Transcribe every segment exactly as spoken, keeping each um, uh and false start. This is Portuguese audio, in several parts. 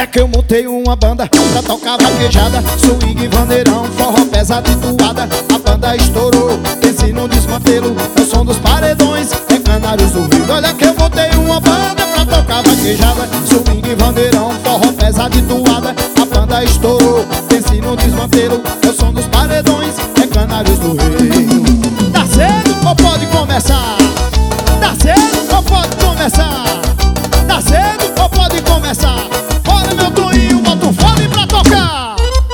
que eu montei uma banda pra tocar vaquejada, swing, vaneirão, forró pesado e toada. A banda estourou, pense no desmantelo, é o som dos paredões, é Canários do Rio. Olha que eu montei uma banda pra tocar vaquejada, swing, vaneirão, forró pesado e toada. A banda estourou, pense no desmantelo, é o som dos paredões, é Canários do Rio. Tá cedo ou pode começar? Tá cedo ou pode começar? Tá cedo ou pode começar? Bora, meu Toninho, bota o fone pra tocar.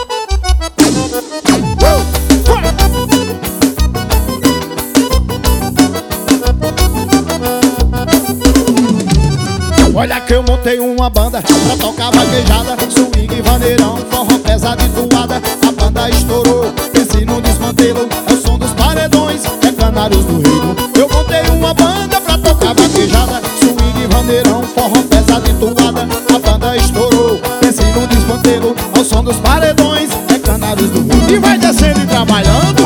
Olha que eu montei uma banda pra tocar vaquejada, swing, vaneirão, forró pesado e toada. A banda estourou, pense no desmantelo, é o som dos paredões, é Canários do Rio. Eu montei uma banda pra tocar vaquejada, swing, vaneirão, forró pesado e toada. A banda estourou, pense no desmantelo, é o som dos paredões, é Canários do Rio. E vai descendo e trabalhando.